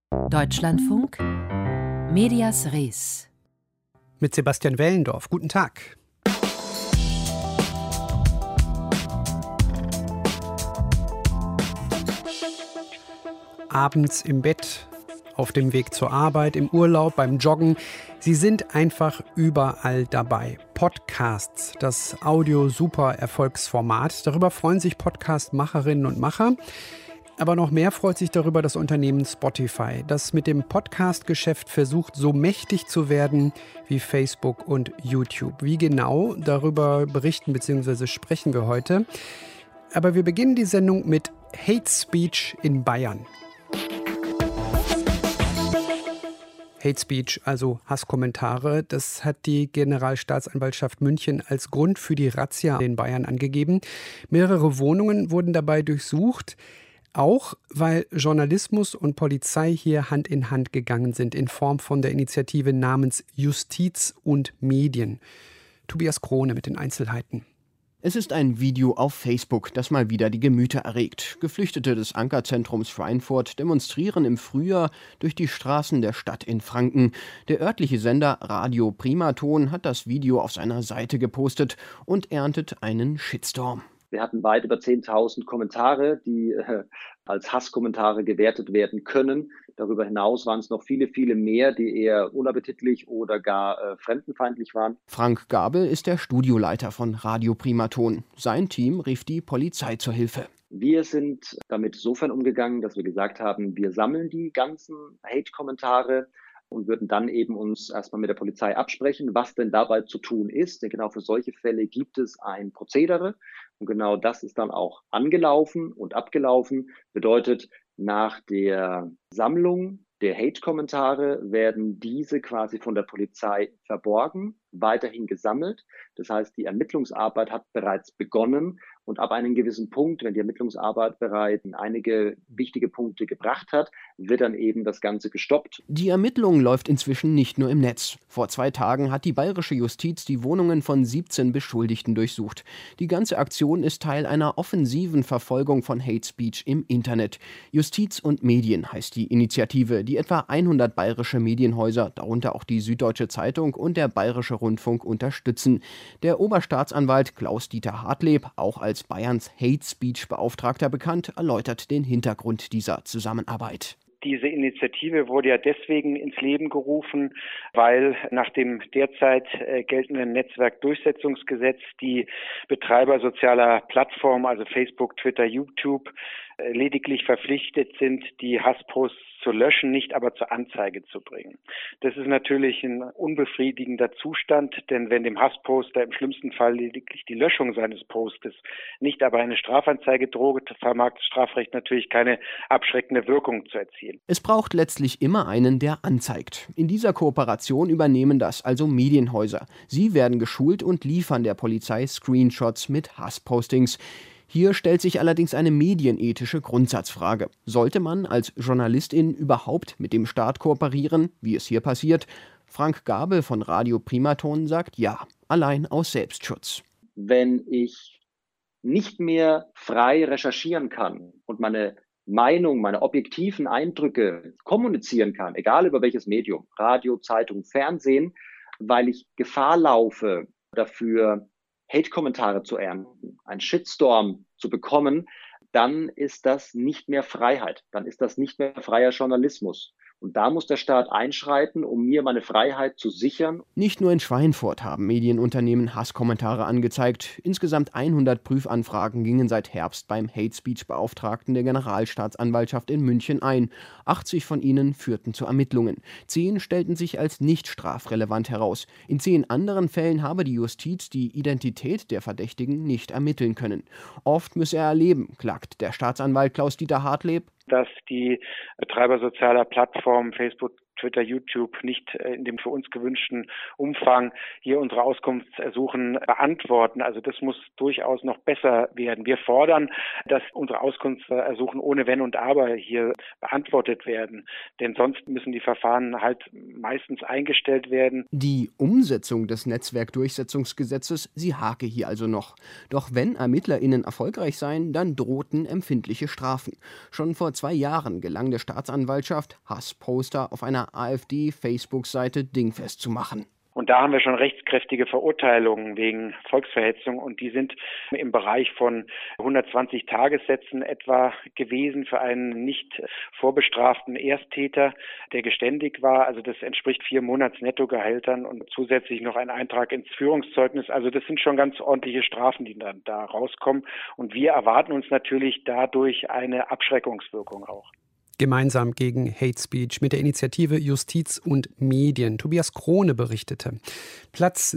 Deutschlandfunk, Medias Res. Mit Sebastian Wellendorf. Guten Tag. Abends im Bett, auf dem Weg zur Arbeit, im Urlaub, beim Joggen. Sie sind einfach überall dabei. Podcasts, das Audio-Super-Erfolgsformat. Darüber freuen sich Podcast-Macherinnen und Macher. Aber noch mehr freut sich darüber das Unternehmen Spotify, das mit dem Podcast-Geschäft versucht, so mächtig zu werden wie Facebook und YouTube. Wie genau, darüber berichten bzw. sprechen wir heute. Aber wir beginnen die Sendung mit Hate Speech in Bayern. Hate Speech, also Hasskommentare, das hat die Generalstaatsanwaltschaft München als Grund für die Razzia in Bayern angegeben. Mehrere Wohnungen wurden dabei durchsucht. Auch weil Journalismus und Polizei hier Hand in Hand gegangen sind in Form von der Initiative namens Justiz und Medien. Tobias Krone mit den Einzelheiten. Es ist ein Video auf Facebook, das mal wieder die Gemüter erregt. Geflüchtete des Ankerzentrums Schweinfurt demonstrieren im Frühjahr durch die Straßen der Stadt in Franken. Der örtliche Sender Radio Primaton hat das Video auf seiner Seite gepostet und erntet einen Shitstorm. Wir hatten weit über 10.000 Kommentare, die als Hasskommentare gewertet werden können. Darüber hinaus waren es noch viele, viele mehr, die eher unappetitlich oder gar fremdenfeindlich waren. Frank Gabel ist der Studioleiter von Radio Primaton. Sein Team rief die Polizei zur Hilfe. Wir sind damit insofern umgegangen, dass wir gesagt haben, wir sammeln die ganzen Hate-Kommentare und würden dann eben uns erstmal mit der Polizei absprechen, was denn dabei zu tun ist. Denn genau für solche Fälle gibt es ein Prozedere. Und genau das ist dann auch angelaufen und abgelaufen. Bedeutet, nach der Sammlung der Hate-Kommentare werden diese quasi von der Polizei verborgen, weiterhin gesammelt. Das heißt, die Ermittlungsarbeit hat bereits begonnen und ab einem gewissen Punkt, wenn die Ermittlungsarbeit bereits einige wichtige Punkte gebracht hat, wird dann eben das Ganze gestoppt. Die Ermittlung läuft inzwischen nicht nur im Netz. Vor 2 Tagen hat die bayerische Justiz die Wohnungen von 17 Beschuldigten durchsucht. Die ganze Aktion ist Teil einer offensiven Verfolgung von Hate Speech im Internet. Justiz und Medien heißt die Initiative, die etwa 100 bayerische Medienhäuser, darunter auch die Süddeutsche Zeitung und der Bayerische Rundfunk, unterstützen. Der Oberstaatsanwalt Klaus-Dieter Hartleb, auch als Bayerns Hate Speech-Beauftragter bekannt, erläutert den Hintergrund dieser Zusammenarbeit. Diese Initiative wurde ja deswegen ins Leben gerufen, weil nach dem derzeit geltenden Netzwerkdurchsetzungsgesetz die Betreiber sozialer Plattformen, also Facebook, Twitter, YouTube, lediglich verpflichtet sind, die Hassposts zu löschen, nicht aber zur Anzeige zu bringen. Das ist natürlich ein unbefriedigender Zustand, denn wenn dem Hassposter im schlimmsten Fall lediglich die Löschung seines Postes, nicht aber eine Strafanzeige droht, vermag das Strafrecht natürlich keine abschreckende Wirkung zu erzielen. Es braucht letztlich immer einen, der anzeigt. In dieser Kooperation übernehmen das also Medienhäuser. Sie werden geschult und liefern der Polizei Screenshots mit Hasspostings. Hier stellt sich allerdings eine medienethische Grundsatzfrage. Sollte man als Journalistin überhaupt mit dem Staat kooperieren, wie es hier passiert? Frank Gabel von Radio Primaton sagt ja, allein aus Selbstschutz. Wenn ich nicht mehr frei recherchieren kann und meine Meinung, meine objektiven Eindrücke kommunizieren kann, egal über welches Medium, Radio, Zeitung, Fernsehen, weil ich Gefahr laufe, dafür Hate-Kommentare zu ernten, einen Shitstorm zu bekommen, dann ist das nicht mehr Freiheit. Dann ist das nicht mehr freier Journalismus. Und da muss der Staat einschreiten, um mir meine Freiheit zu sichern. Nicht nur in Schweinfurt haben Medienunternehmen Hasskommentare angezeigt. Insgesamt 100 Prüfanfragen gingen seit Herbst beim Hate-Speech-Beauftragten der Generalstaatsanwaltschaft in München ein. 80 von ihnen führten zu Ermittlungen. 10 stellten sich als nicht strafrelevant heraus. In 10 anderen Fällen habe die Justiz die Identität der Verdächtigen nicht ermitteln können. Oft müsse er erleben, klagt der Staatsanwalt Klaus-Dieter Hartleb, dass die Betreiber sozialer Plattformen, Facebook, Twitter, YouTube nicht in dem für uns gewünschten Umfang hier unsere Auskunftsersuchen beantworten. Also das muss durchaus noch besser werden. Wir fordern, dass unsere Auskunftsersuchen ohne Wenn und Aber hier beantwortet werden. Denn sonst müssen die Verfahren halt meistens eingestellt werden. Die Umsetzung des Netzwerkdurchsetzungsgesetzes, sie hake hier also noch. Doch wenn ErmittlerInnen erfolgreich seien, dann drohten empfindliche Strafen. Schon vor 2 Jahren gelang der Staatsanwaltschaft, Hassposter auf einer AfD-Facebook-Seite dingfest zu machen. Und da haben wir schon rechtskräftige Verurteilungen wegen Volksverhetzung und die sind im Bereich von 120 Tagessätzen etwa gewesen für einen nicht vorbestraften Ersttäter, der geständig war. Also das entspricht 4 Monatsnettogehältern und zusätzlich noch ein Eintrag ins Führungszeugnis. Also das sind schon ganz ordentliche Strafen, die dann da rauskommen. Und wir erwarten uns natürlich dadurch eine Abschreckungswirkung auch. Gemeinsam gegen Hate Speech mit der Initiative Justiz und Medien. Tobias Krone berichtete. Platz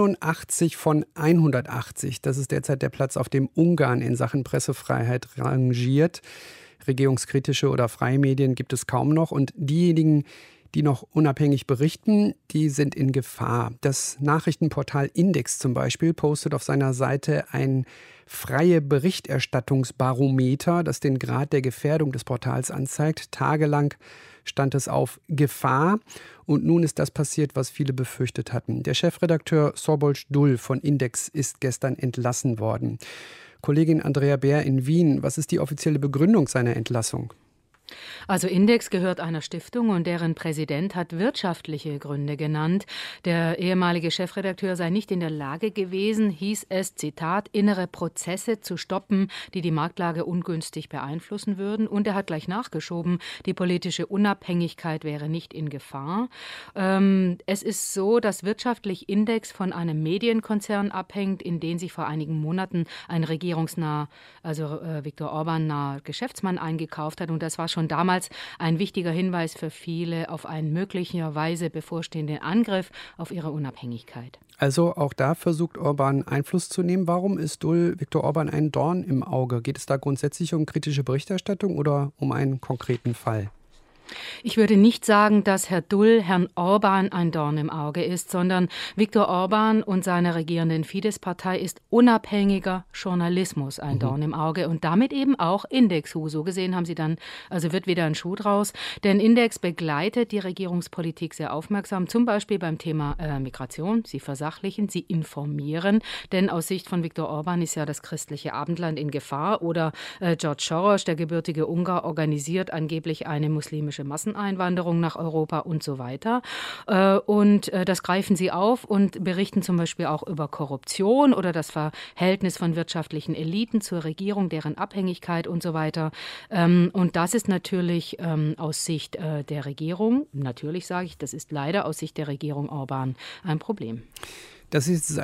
89 von 180. Das ist derzeit der Platz, auf dem Ungarn in Sachen Pressefreiheit rangiert. Regierungskritische oder freie Medien gibt es kaum noch. Und diejenigen, die noch unabhängig berichten, die sind in Gefahr. Das Nachrichtenportal Index zum Beispiel postet auf seiner Seite ein freie Berichterstattungsbarometer, das den Grad der Gefährdung des Portals anzeigt. Tagelang stand es auf Gefahr und nun ist das passiert, was viele befürchtet hatten. Der Chefredakteur Szabolcs Dul von Index ist gestern entlassen worden. Kollegin Andrea Bär in Wien, was ist die offizielle Begründung seiner Entlassung? Also Index gehört einer Stiftung und deren Präsident hat wirtschaftliche Gründe genannt. Der ehemalige Chefredakteur sei nicht in der Lage gewesen, hieß es, Zitat, innere Prozesse zu stoppen, die die Marktlage ungünstig beeinflussen würden. Und er hat gleich nachgeschoben, die politische Unabhängigkeit wäre nicht in Gefahr. Es ist so, dass wirtschaftlich Index von einem Medienkonzern abhängt, in den sich vor einigen Monaten ein regierungsnah, also Viktor Orbán naher Geschäftsmann eingekauft hat. Und das war schon damals ein wichtiger Hinweis für viele auf einen möglicherweise bevorstehenden Angriff auf ihre Unabhängigkeit. Also auch da versucht Orbán Einfluss zu nehmen. Warum ist Viktor Orbán ein Dorn im Auge? Geht es da grundsätzlich um kritische Berichterstattung oder um einen konkreten Fall? Ich würde nicht sagen, dass Herr Dul Herrn Orbán ein Dorn im Auge ist, sondern Viktor Orbán und seine regierenden Fidesz-Partei ist unabhängiger Journalismus ein Dorn im Auge und damit eben auch Index. So gesehen haben sie dann, also wird wieder ein Schuh draus, denn Index begleitet die Regierungspolitik sehr aufmerksam, zum Beispiel beim Thema Migration. Sie versachlichen, sie informieren, denn aus Sicht von Viktor Orbán ist ja das christliche Abendland in Gefahr oder George Soros, der gebürtige Ungar, organisiert angeblich eine muslimische Masseneinwanderung nach Europa und so weiter. Und das greifen sie auf und berichten zum Beispiel auch über Korruption oder das Verhältnis von wirtschaftlichen Eliten zur Regierung, deren Abhängigkeit und so weiter. Und das ist natürlich aus Sicht der Regierung, natürlich sage ich, das ist leider aus Sicht der Regierung Orbán ein Problem. Das ist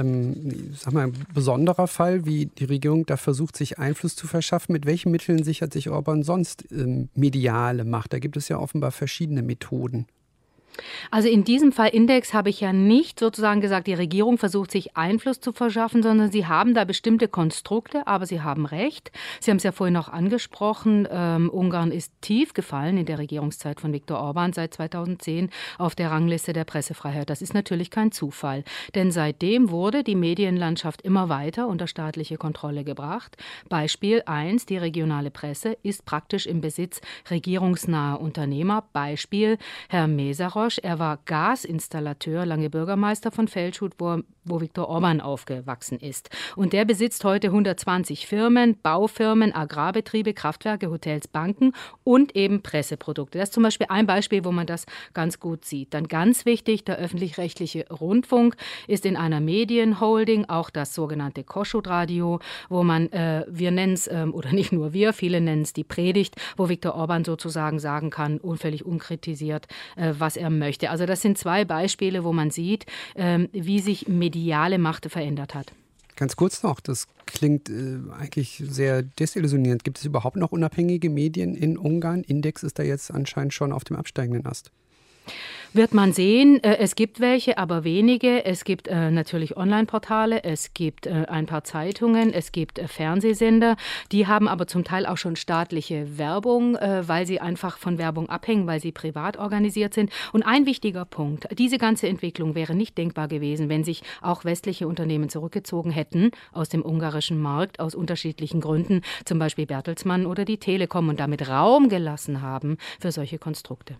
ein besonderer Fall, wie die Regierung da versucht, sich Einfluss zu verschaffen. Mit welchen Mitteln sichert sich Orbán sonst mediale Macht? Da gibt es ja offenbar verschiedene Methoden. Also in diesem Fall Index habe ich ja nicht sozusagen gesagt, die Regierung versucht sich Einfluss zu verschaffen, sondern sie haben da bestimmte Konstrukte, aber sie haben recht. Sie haben es ja vorhin auch angesprochen, Ungarn ist tief gefallen in der Regierungszeit von Viktor Orbán seit 2010 auf der Rangliste der Pressefreiheit. Das ist natürlich kein Zufall, denn seitdem wurde die Medienlandschaft immer weiter unter staatliche Kontrolle gebracht. Beispiel 1, die regionale Presse ist praktisch im Besitz regierungsnaher Unternehmer. Beispiel Herr Mészáros. Er war Gasinstallateur, lange Bürgermeister von Feldshut, wo Viktor Orbán aufgewachsen ist. Und der besitzt heute 120 Firmen, Baufirmen, Agrarbetriebe, Kraftwerke, Hotels, Banken und eben Presseprodukte. Das ist zum Beispiel ein Beispiel, wo man das ganz gut sieht. Dann ganz wichtig, der öffentlich-rechtliche Rundfunk ist in einer Medienholding, auch das sogenannte Kossuth-Radio, wo man, wir nennen es, oder nicht nur wir, viele nennen es die Predigt, wo Viktor Orbán sozusagen sagen kann, völlig unkritisiert, was er möchte. Also das sind 2 Beispiele, wo man sieht, wie sich mediale Macht verändert hat. Ganz kurz noch, das klingt eigentlich sehr desillusionierend. Gibt es überhaupt noch unabhängige Medien in Ungarn? Index ist da jetzt anscheinend schon auf dem absteigenden Ast. Wird man sehen, es gibt welche, aber wenige. Es gibt natürlich Online-Portale, es gibt ein paar Zeitungen, es gibt Fernsehsender. Die haben aber zum Teil auch schon staatliche Werbung, weil sie einfach von Werbung abhängen, weil sie privat organisiert sind. Und ein wichtiger Punkt, diese ganze Entwicklung wäre nicht denkbar gewesen, wenn sich auch westliche Unternehmen zurückgezogen hätten aus dem ungarischen Markt, aus unterschiedlichen Gründen, zum Beispiel Bertelsmann oder die Telekom, und damit Raum gelassen haben für solche Konstrukte.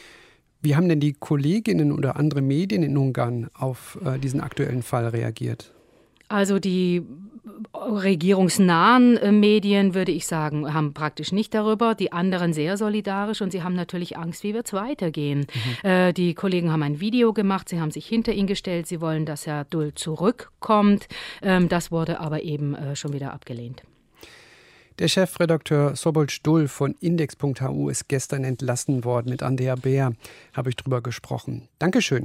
Wie haben denn die Kolleginnen oder andere Medien in Ungarn auf diesen aktuellen Fall reagiert? Also die regierungsnahen Medien, würde ich sagen, haben praktisch nicht darüber, die anderen sehr solidarisch und sie haben natürlich Angst, wie wird es weitergehen. Die Kollegen haben ein Video gemacht, sie haben sich hinter ihn gestellt, sie wollen, dass Herr Dull zurückkommt. Das wurde aber eben schon wieder abgelehnt. Der Chefredakteur Sobolc Dull von Index.hu ist gestern entlassen worden. Mit Andrea Beer habe ich drüber gesprochen. Dankeschön.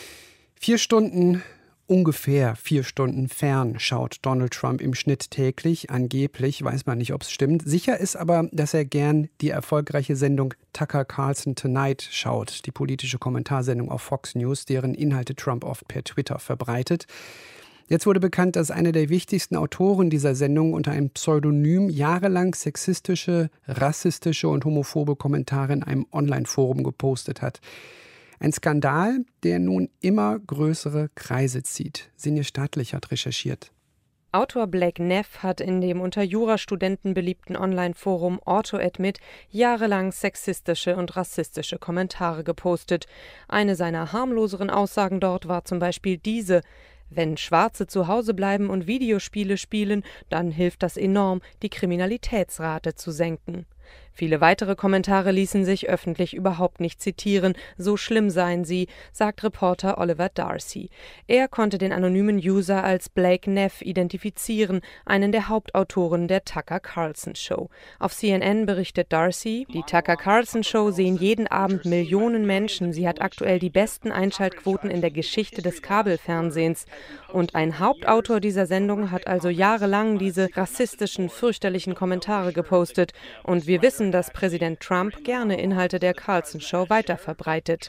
Ungefähr 4 Stunden fern schaut Donald Trump im Schnitt täglich. Angeblich, weiß man nicht, ob es stimmt. Sicher ist aber, dass er gern die erfolgreiche Sendung Tucker Carlson Tonight schaut, die politische Kommentarsendung auf Fox News, deren Inhalte Trump oft per Twitter verbreitet. Jetzt wurde bekannt, dass einer der wichtigsten Autoren dieser Sendung unter einem Pseudonym jahrelang sexistische, rassistische und homophobe Kommentare in einem Online-Forum gepostet hat. Ein Skandal, der nun immer größere Kreise zieht. Sinje Staatlich hat recherchiert. Autor Blake Neff hat in dem unter Jurastudenten beliebten Online-Forum AutoAdmit jahrelang sexistische und rassistische Kommentare gepostet. Eine seiner harmloseren Aussagen dort war zum Beispiel diese: Wenn Schwarze zu Hause bleiben und Videospiele spielen, dann hilft das enorm, die Kriminalitätsrate zu senken. Viele weitere Kommentare ließen sich öffentlich überhaupt nicht zitieren, so schlimm seien sie, sagt Reporter Oliver Darcy. Er konnte den anonymen User als Blake Neff identifizieren, einen der Hauptautoren der Tucker Carlson Show. Auf CNN berichtet Darcy: Die Tucker Carlson Show sehen jeden Abend Millionen Menschen. Sie hat aktuell die besten Einschaltquoten in der Geschichte des Kabelfernsehens. Und ein Hauptautor dieser Sendung hat also jahrelang diese rassistischen, fürchterlichen Kommentare gepostet. Und wir wissen, dass Präsident Trump gerne Inhalte der Carlson Show weiterverbreitet.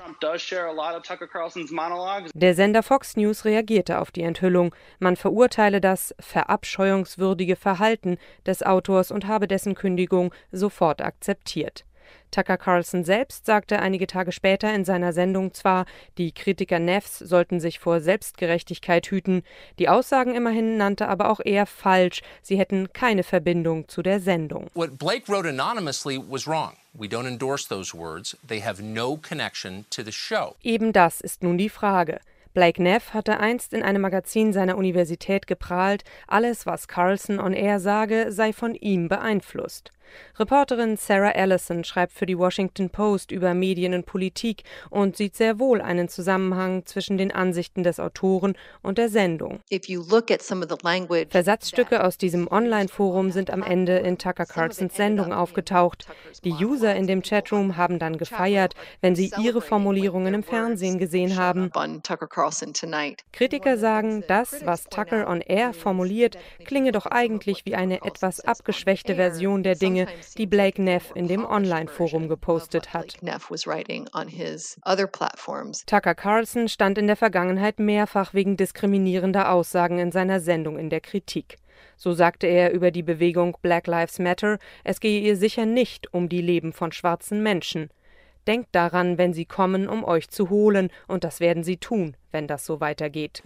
Der Sender Fox News reagierte auf die Enthüllung. Man verurteile das verabscheuungswürdige Verhalten des Autors und habe dessen Kündigung sofort akzeptiert. Tucker Carlson selbst sagte einige Tage später in seiner Sendung zwar, die Kritiker Neffs sollten sich vor Selbstgerechtigkeit hüten. Die Aussagen immerhin nannte aber auch er falsch. Sie hätten keine Verbindung zu der Sendung. What Blake wrote anonymously was wrong. We don't endorse those words. They have no connection to the show. Eben das ist nun die Frage. Blake Neff hatte einst in einem Magazin seiner Universität geprahlt, alles, was Carlson on Air sage, sei von ihm beeinflusst. Reporterin Sarah Ellison schreibt für die Washington Post über Medien und Politik und sieht sehr wohl einen Zusammenhang zwischen den Ansichten des Autoren und der Sendung. Versatzstücke aus diesem Online-Forum sind am Ende in Tucker Carlsons Sendung aufgetaucht. Die User in dem Chatroom haben dann gefeiert, wenn sie ihre Formulierungen im Fernsehen gesehen haben. Kritiker sagen, das, was Tucker on Air formuliert, klinge doch eigentlich wie eine etwas abgeschwächte Version der Dinge, die Blake Neff in dem Online-Forum gepostet hat. Tucker Carlson stand in der Vergangenheit mehrfach wegen diskriminierender Aussagen in seiner Sendung in der Kritik. So sagte er über die Bewegung Black Lives Matter, es gehe ihr sicher nicht um die Leben von schwarzen Menschen. Denkt daran, wenn sie kommen, um euch zu holen, und das werden sie tun, wenn das so weitergeht.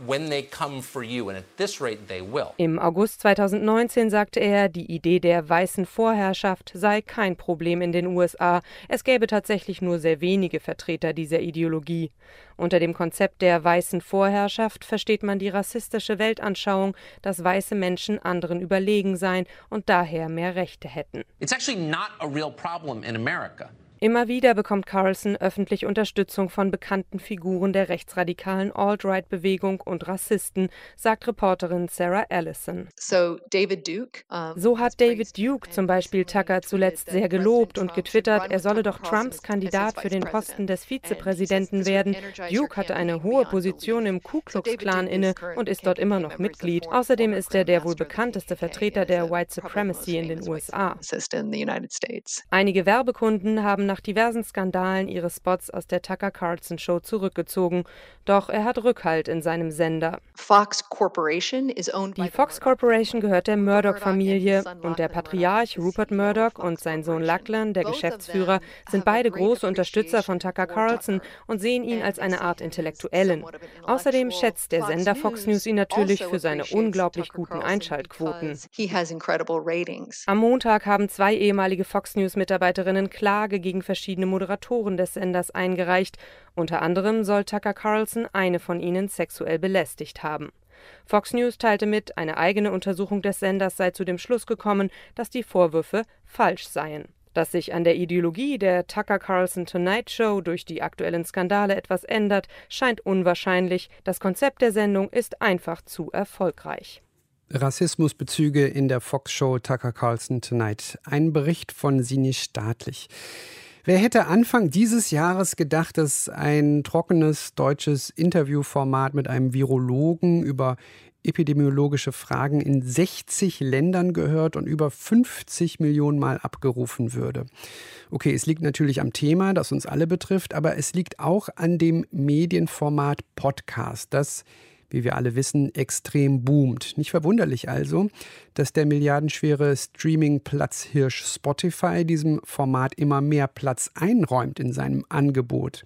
Im August 2019 sagte er, die Idee der weißen Vorherrschaft sei kein Problem in den USA. Es gäbe tatsächlich nur sehr wenige Vertreter dieser Ideologie. Unter dem Konzept der weißen Vorherrschaft versteht man die rassistische Weltanschauung, dass weiße Menschen anderen überlegen seien und daher mehr Rechte hätten. It's actually not a real problem in America. Immer wieder bekommt Carlson öffentlich Unterstützung von bekannten Figuren der rechtsradikalen Alt-Right-Bewegung und Rassisten, sagt Reporterin Sarah Ellison. So hat David Duke zum Beispiel Tucker zuletzt sehr gelobt und getwittert, er solle doch Trumps Kandidat für den Posten des Vizepräsidenten werden. Duke hatte eine hohe Position im Ku Klux Klan inne und ist dort immer noch Mitglied. Außerdem ist er der wohl bekannteste Vertreter der White Supremacy in den USA. Einige Werbekunden haben nach diversen Skandalen ihre Spots aus der Tucker Carlson Show zurückgezogen. Doch er hat Rückhalt in seinem Sender. Die Fox Corporation gehört der Murdoch-Familie und der Patriarch Rupert Murdoch und sein Sohn Lachlan, der Geschäftsführer, sind beide große Unterstützer von Tucker Carlson und sehen ihn als eine Art Intellektuellen. Außerdem schätzt der Sender Fox News ihn natürlich für seine unglaublich guten Einschaltquoten. Am Montag haben 2 ehemalige Fox News-Mitarbeiterinnen Klage gegen verschiedene Moderatoren des Senders eingereicht. Unter anderem soll Tucker Carlson eine von ihnen sexuell belästigt haben. Fox News teilte mit, eine eigene Untersuchung des Senders sei zu dem Schluss gekommen, dass die Vorwürfe falsch seien. Dass sich an der Ideologie der Tucker Carlson Tonight Show durch die aktuellen Skandale etwas ändert, scheint unwahrscheinlich. Das Konzept der Sendung ist einfach zu erfolgreich. Rassismusbezüge in der Fox-Show Tucker Carlson Tonight. Ein Bericht von Sie nicht staatlich. Wer hätte Anfang dieses Jahres gedacht, dass ein trockenes deutsches Interviewformat mit einem Virologen über epidemiologische Fragen in 60 Ländern gehört und über 50 Millionen Mal abgerufen würde. Okay, es liegt natürlich am Thema, das uns alle betrifft, aber es liegt auch an dem Medienformat Podcast, das, wie wir alle wissen, extrem boomt. Nicht verwunderlich also, dass der milliardenschwere Streaming-Platzhirsch Spotify diesem Format immer mehr Platz einräumt in seinem Angebot.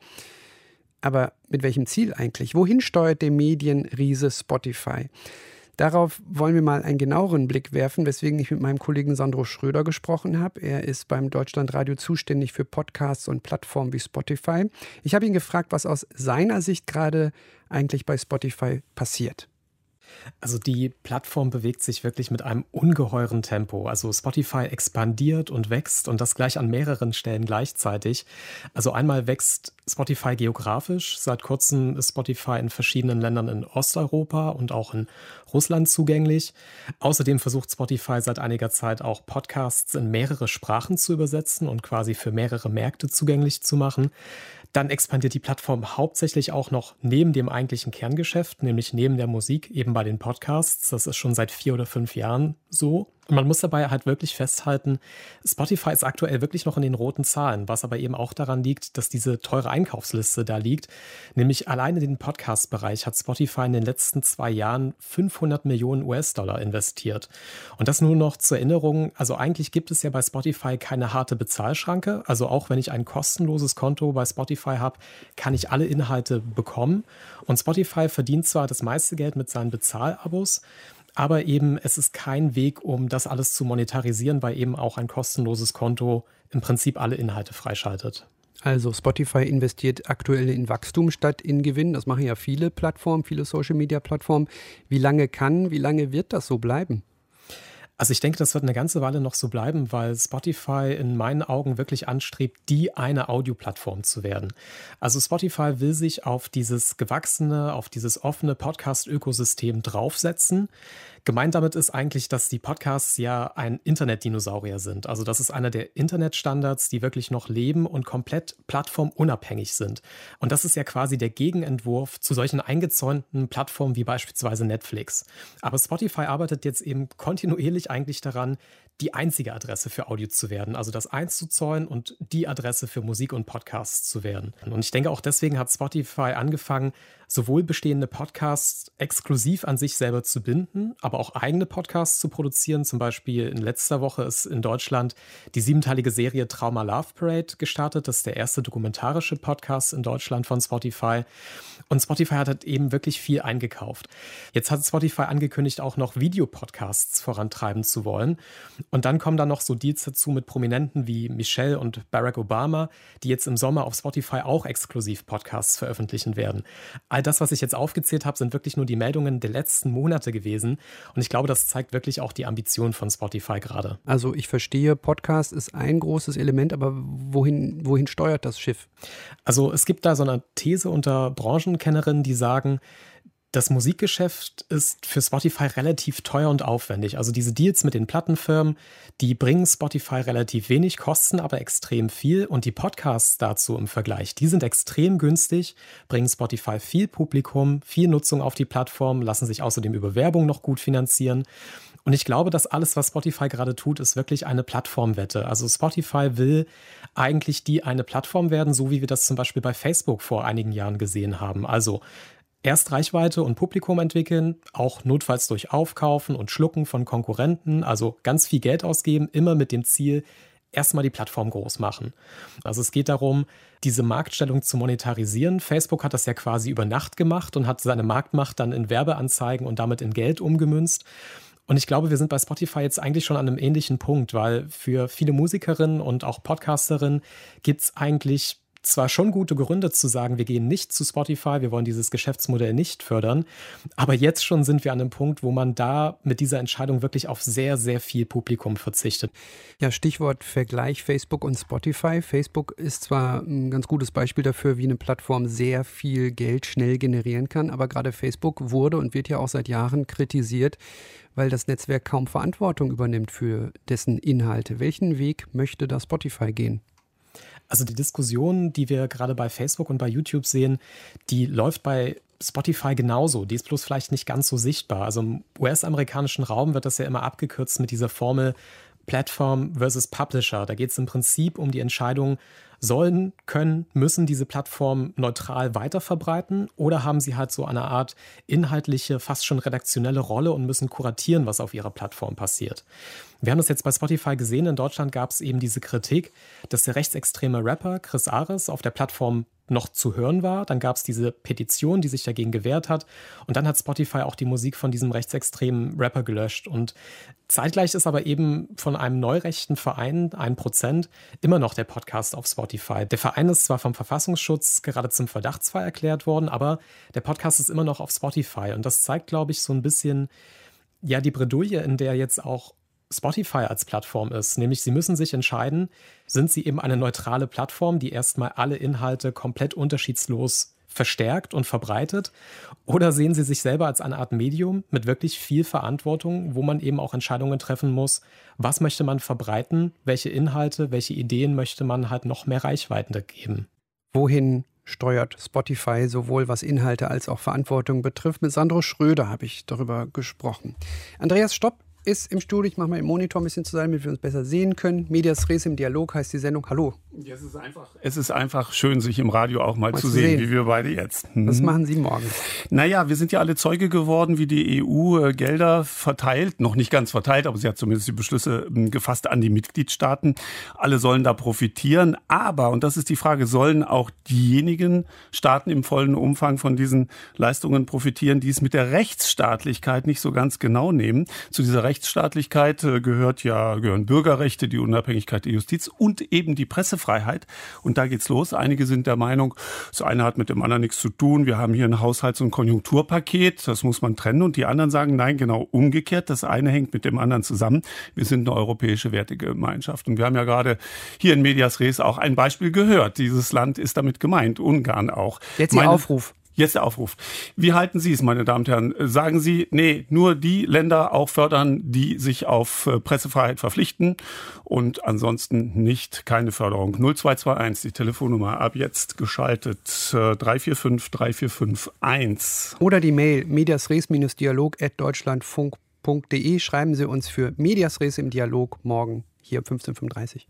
Aber mit welchem Ziel eigentlich? Wohin steuert der Medienriese Spotify? Darauf wollen wir mal einen genaueren Blick werfen, weswegen ich mit meinem Kollegen Sandro Schröder gesprochen habe. Er ist beim Deutschlandradio zuständig für Podcasts und Plattformen wie Spotify. Ich habe ihn gefragt, was aus seiner Sicht gerade eigentlich bei Spotify passiert. Also die Plattform bewegt sich wirklich mit einem ungeheuren Tempo. Also Spotify expandiert und wächst und das gleich an mehreren Stellen gleichzeitig. Also einmal wächst Spotify geografisch. Seit kurzem ist Spotify in verschiedenen Ländern in Osteuropa und auch in Russland zugänglich. Außerdem versucht Spotify seit einiger Zeit auch Podcasts in mehrere Sprachen zu übersetzen und quasi für mehrere Märkte zugänglich zu machen. Dann expandiert die Plattform hauptsächlich auch noch neben dem eigentlichen Kerngeschäft, nämlich neben der Musik, eben bei den Podcasts. Das ist schon seit 4 oder 5 Jahren so. Und man muss dabei halt wirklich festhalten, Spotify ist aktuell wirklich noch in den roten Zahlen, was aber eben auch daran liegt, dass diese teure Einkaufsliste da liegt. Nämlich allein in den Podcast-Bereich hat Spotify in den letzten 2 Jahren 500 Millionen US-Dollar investiert. Und das nur noch zur Erinnerung, also eigentlich gibt es ja bei Spotify keine harte Bezahlschranke. Also auch wenn ich ein kostenloses Konto bei Spotify habe, kann ich alle Inhalte bekommen. Und Spotify verdient zwar das meiste Geld mit seinen Bezahlabos, aber eben es ist kein Weg, um das alles zu monetarisieren, weil eben auch ein kostenloses Konto im Prinzip alle Inhalte freischaltet. Also Spotify investiert aktuell in Wachstum statt in Gewinn. Das machen ja viele Plattformen, viele Social-Media-Plattformen. Wie lange wird das so bleiben? Also ich denke, das wird eine ganze Weile noch so bleiben, weil Spotify in meinen Augen wirklich anstrebt, die eine Audioplattform zu werden. Also Spotify will sich auf dieses gewachsene, auf dieses offene Podcast-Ökosystem draufsetzen. Gemeint damit ist eigentlich, dass die Podcasts ja ein Internetdinosaurier sind. Also das ist einer der Internetstandards, die wirklich noch leben und komplett plattformunabhängig sind. Und das ist ja quasi der Gegenentwurf zu solchen eingezäunten Plattformen wie beispielsweise Netflix. Aber Spotify arbeitet jetzt eben kontinuierlich eigentlich daran, die einzige Adresse für Audio zu werden, also das einzuzäunen und die Adresse für Musik und Podcasts zu werden. Und ich denke, auch deswegen hat Spotify angefangen, sowohl bestehende Podcasts exklusiv an sich selber zu binden, aber auch eigene Podcasts zu produzieren. Zum Beispiel in letzter Woche ist in Deutschland die 7-teilige Serie Trauma Love Parade gestartet. Das ist der erste dokumentarische Podcast in Deutschland von Spotify. Und Spotify hat halt eben wirklich viel eingekauft. Jetzt hat Spotify angekündigt, auch noch Videopodcasts vorantreiben zu wollen. Und dann kommen da noch so Deals dazu mit Prominenten wie Michelle und Barack Obama, die jetzt im Sommer auf Spotify auch exklusiv Podcasts veröffentlichen werden. All das, was ich jetzt aufgezählt habe, sind wirklich nur die Meldungen der letzten Monate gewesen. Und ich glaube, das zeigt wirklich auch die Ambition von Spotify gerade. Also ich verstehe, Podcast ist ein großes Element, aber wohin steuert das Schiff? Also es gibt da so eine These unter Branchenkennerinnen, die sagen, das Musikgeschäft ist für Spotify relativ teuer und aufwendig. Also diese Deals mit den Plattenfirmen, die bringen Spotify relativ wenig, kosten aber extrem viel. Und die Podcasts dazu im Vergleich, die sind extrem günstig, bringen Spotify viel Publikum, viel Nutzung auf die Plattform, lassen sich außerdem über Werbung noch gut finanzieren. Und ich glaube, dass alles, was Spotify gerade tut, ist wirklich eine Plattformwette. Also Spotify will eigentlich eine Plattform werden, so wie wir das zum Beispiel bei Facebook vor einigen Jahren gesehen haben. Also erst Reichweite und Publikum entwickeln, auch notfalls durch Aufkaufen und Schlucken von Konkurrenten, also ganz viel Geld ausgeben, immer mit dem Ziel, erstmal die Plattform groß machen. Also es geht darum, diese Marktstellung zu monetarisieren. Facebook hat das ja quasi über Nacht gemacht und hat seine Marktmacht dann in Werbeanzeigen und damit in Geld umgemünzt. Und ich glaube, wir sind bei Spotify jetzt eigentlich schon an einem ähnlichen Punkt, weil für viele Musikerinnen und auch Podcasterinnen gibt es eigentlich zwar schon gute Gründe zu sagen, wir gehen nicht zu Spotify, wir wollen dieses Geschäftsmodell nicht fördern, aber jetzt schon sind wir an einem Punkt, wo man da mit dieser Entscheidung wirklich auf sehr, sehr viel Publikum verzichtet. Ja, Stichwort Vergleich Facebook und Spotify. Facebook ist zwar ein ganz gutes Beispiel dafür, wie eine Plattform sehr viel Geld schnell generieren kann, aber gerade Facebook wurde und wird ja auch seit Jahren kritisiert, weil das Netzwerk kaum Verantwortung übernimmt für dessen Inhalte. Welchen Weg möchte da Spotify gehen? Also die Diskussion, die wir gerade bei Facebook und bei YouTube sehen, die läuft bei Spotify genauso. Die ist bloß vielleicht nicht ganz so sichtbar. Also im US-amerikanischen Raum wird das ja immer abgekürzt mit dieser Formel Platform versus Publisher. Da geht es im Prinzip um die Entscheidung, sollen, können, müssen diese Plattformen neutral weiterverbreiten oder haben sie halt so eine Art inhaltliche, fast schon redaktionelle Rolle und müssen kuratieren, was auf ihrer Plattform passiert. Wir haben das jetzt bei Spotify gesehen. In Deutschland gab es eben diese Kritik, dass der rechtsextreme Rapper Chris Ares auf der Plattform noch zu hören war. Dann gab es diese Petition, die sich dagegen gewehrt hat. Und dann hat Spotify auch die Musik von diesem rechtsextremen Rapper gelöscht. Und zeitgleich ist aber eben von einem neurechten Verein, 1%, immer noch der Podcast auf Spotify. Der Verein ist zwar vom Verfassungsschutz gerade zum Verdachtsfall erklärt worden, aber der Podcast ist immer noch auf Spotify. Und das zeigt, glaube ich, so ein bisschen ja die Bredouille, in der jetzt auch Spotify als Plattform ist. Nämlich, sie müssen sich entscheiden, sind sie eben eine neutrale Plattform, die erstmal alle Inhalte komplett unterschiedslos verstärkt und verbreitet, oder sehen sie sich selber als eine Art Medium mit wirklich viel Verantwortung, wo man eben auch Entscheidungen treffen muss, was möchte man verbreiten, welche Inhalte, welche Ideen möchte man halt noch mehr Reichweite geben. Wohin steuert Spotify sowohl was Inhalte als auch Verantwortung betrifft? Mit Sandro Schröder habe ich darüber gesprochen. Andreas Stopp ist im Studio. Ich mache mal den Monitor ein bisschen zusammen, damit wir uns besser sehen können. Medias Res im Dialog heißt die Sendung. Hallo. Ja, es ist einfach schön, sich im Radio auch mal zu sehen, wie wir beide jetzt. Was machen Sie morgen? Naja, wir sind ja alle Zeuge geworden, wie die EU Gelder verteilt. Noch nicht ganz verteilt, aber sie hat zumindest die Beschlüsse gefasst an die Mitgliedstaaten. Alle sollen da profitieren. Aber, und das ist die Frage, sollen auch diejenigen Staaten im vollen Umfang von diesen Leistungen profitieren, die es mit der Rechtsstaatlichkeit nicht so ganz genau nehmen? Zu dieser Rechtsstaatlichkeit gehören Bürgerrechte, die Unabhängigkeit der Justiz und eben die Pressefreiheit. Und da geht's los. Einige sind der Meinung, das eine hat mit dem anderen nichts zu tun. Wir haben hier ein Haushalts- und Konjunkturpaket, das muss man trennen. Und die anderen sagen, nein, genau umgekehrt. Das eine hängt mit dem anderen zusammen. Wir sind eine europäische Wertegemeinschaft. Und wir haben ja gerade hier in Medias Res auch ein Beispiel gehört. Dieses Land ist damit gemeint, Ungarn auch. Jetzt Ihr Aufruf. Jetzt der Aufruf. Wie halten Sie es, meine Damen und Herren? Sagen Sie, nee, nur die Länder auch fördern, die sich auf Pressefreiheit verpflichten und ansonsten nicht, keine Förderung. 0221, die Telefonnummer, ab jetzt geschaltet, 345 3451. Oder die Mail mediasres-dialog@deutschlandfunk.de. Schreiben Sie uns für Medias Res im Dialog morgen hier um 15:35.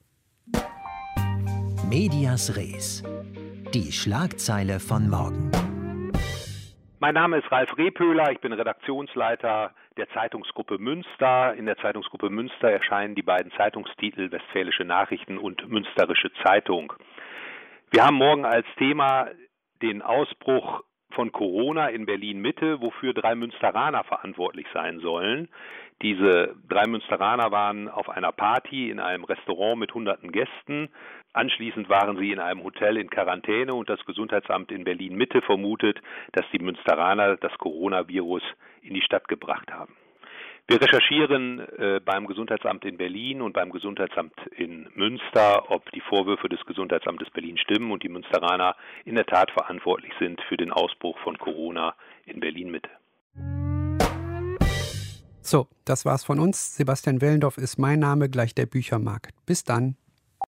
Medias Res, die Schlagzeile von morgen. Mein Name ist Ralf Repöhler, ich bin Redaktionsleiter der Zeitungsgruppe Münster. In der Zeitungsgruppe Münster erscheinen die beiden Zeitungstitel Westfälische Nachrichten und Münsterische Zeitung. Wir haben morgen als Thema den Ausbruch von Corona in Berlin-Mitte, wofür 3 Münsteraner verantwortlich sein sollen. Diese 3 Münsteraner waren auf einer Party in einem Restaurant mit hunderten Gästen. Anschließend waren sie in einem Hotel in Quarantäne und das Gesundheitsamt in Berlin-Mitte vermutet, dass die Münsteraner das Coronavirus in die Stadt gebracht haben. Wir recherchieren beim Gesundheitsamt in Berlin und beim Gesundheitsamt in Münster, ob die Vorwürfe des Gesundheitsamtes Berlin stimmen und die Münsteraner in der Tat verantwortlich sind für den Ausbruch von Corona in Berlin-Mitte. So, das war's von uns. Sebastian Wellendorf ist mein Name, gleich der Büchermarkt. Bis dann.